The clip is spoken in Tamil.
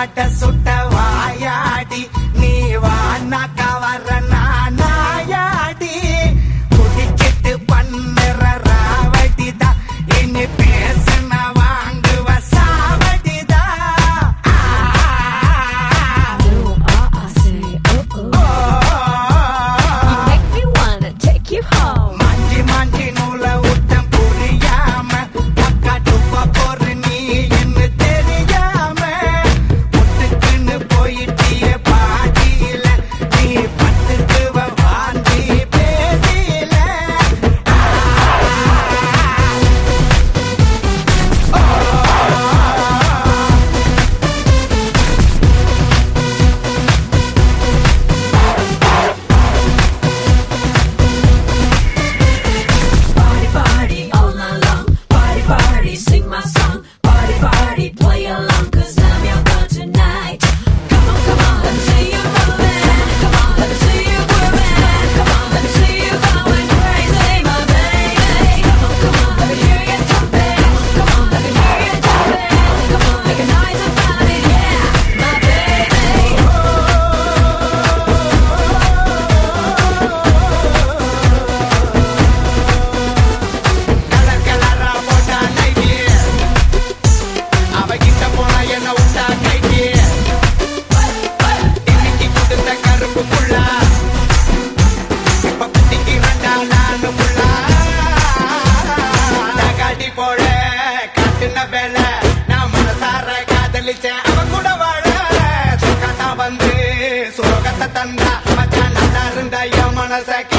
வட்ட சுட்ட வாயாடி நீ வானாக்கா வர நாயாடி குடிச்சிட்டு பண்ணுற ராவடிதா இனி பேசுன வாங்குவ சாவடிதா மாஞ்சி மாஞ்சி நூல விட்டம் புரியாம அக்கா டுப்பா போற நீ என்ன தெரியாம முட்டுக்குன்னு போயிட்டிய பாதியில நீ பட்டுக்குவ வாந்தி பேதியில Party, party, all night long. Party, party, sing my song. Party, party, play along, 'cause I'm your girl tonight. Come on, let me see you moving. Come on, let me see you grooving. Come on, let me see you going crazy, my baby. Come on, let me hear you jumping. Come on, let me hear you jumping. Come on, make a noise about it, yeah, my baby. Colour கலரா போட்டா நைட்டி அவகிட்ட போனா என்ன விட்டா கைட்டி இன்னைக்கு கொடுத்த கருப்பு புள்ளா இப்ப குட்டிக்கு ரெண்டா நானு புள்ளா தகாட்டி போட காட்டுன வேலை நான் மனசார காதலிச்சேன் அவ கூட வாழ சுகாத்தா வந்து சுரோகத்தை தந்தா மச்சான் நல்லா இருந்தா என் மனச